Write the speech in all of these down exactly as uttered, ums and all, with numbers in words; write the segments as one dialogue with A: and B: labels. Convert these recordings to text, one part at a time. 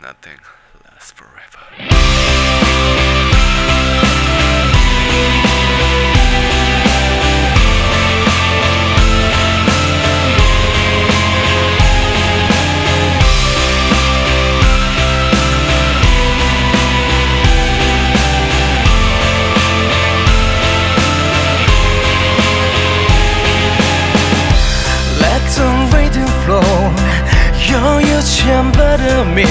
A: Nothing lasts forever.
B: 여유찬 바람이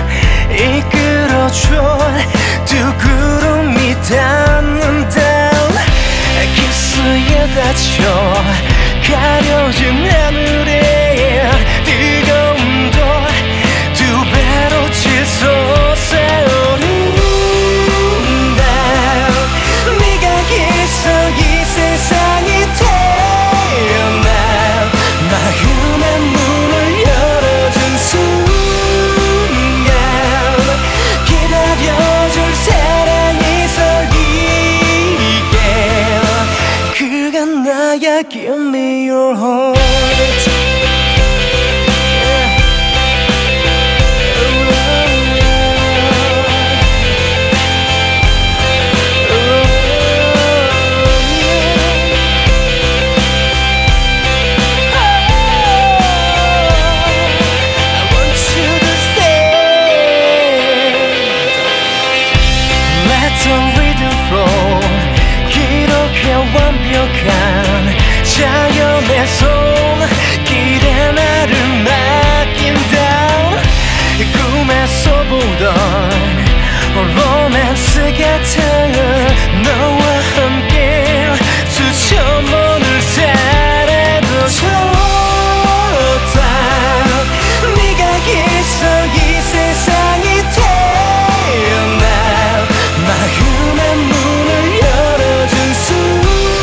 B: 이끌어줘 두 구름이 닿는다 키스에 닫혀 가려진 하늘에 뜨거운 돌 두 배로 치솟아오른다 네가 있어 이 세상이 태어나 마음의 문을 열어준 순간 기다려줄 사랑이 서기에 그가 나야 Give me your heart. 완벽한 자연의 손길에 나를 맡긴다 꿈에서 보던 로맨스 같아 너와 함께 수천 번을 살아도 좋다 네가 있어 이 세상이 태어나 마음의 문을 열어준 순간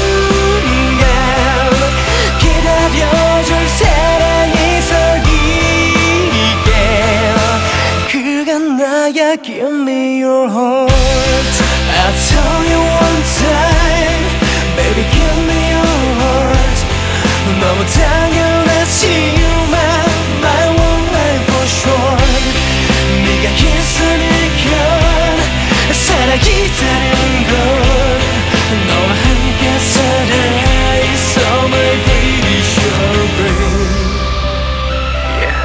B: 기다려줄 사랑이 서기에 그가 나야 Give me your heart. I'll tell you one time Baby give me your heart. 너무 당연하지만 My one life for sure 네가 있으니까 사랑이 다른 걸 너와 함께 살아있어 My pretty sure babe.
A: Yeah.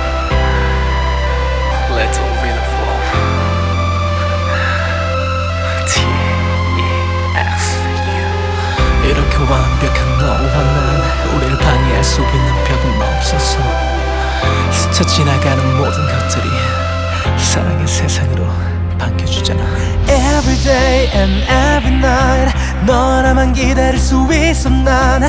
A: Let's all be the flow. T E X U.
B: 이렇게 완벽한 너와 난 우리를 방해할 수 있는 벽은 없어서 스쳐 지나가는 모든 것들이 사랑의 세상으로 반겨주잖아. Every day and every night 너라만 기다릴 수 있어 난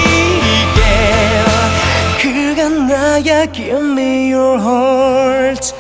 B: Give me your heart.